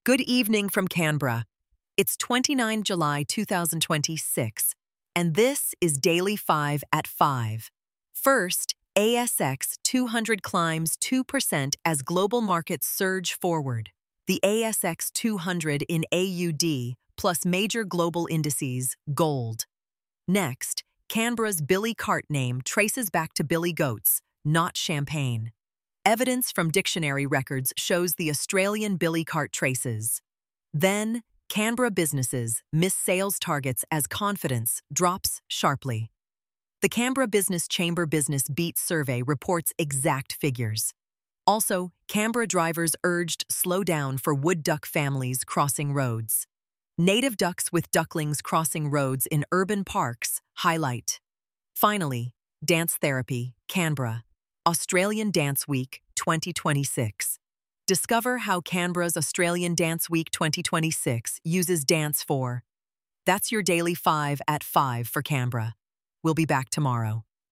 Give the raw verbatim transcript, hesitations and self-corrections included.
Good evening from Canberra. It's the twenty-ninth of July two thousand twenty-six, and this is Daily five at five. First, A S X two hundred climbs two percent as global markets surge forward. The A S X two hundred in A U D plus major global indices, gold. Next, Canberra's Billy Cart name traces back to Billy Goats, not champagne. Evidence from dictionary records shows the Australian Billy Cart traces. Then, Canberra businesses miss sales targets as confidence drops sharply. The Canberra Business Chamber Business Beat survey reports exact figures. Also, Canberra drivers urged slow down for wood duck families crossing roads. Native ducks with ducklings crossing roads in urban parks highlight. Finally, Dance Therapy, Canberra. Australian Dance Week twenty twenty-six. Discover how Canberra's Australian Dance Week twenty twenty-six uses dance for. That's your Daily five at five for Canberra. We'll be back tomorrow.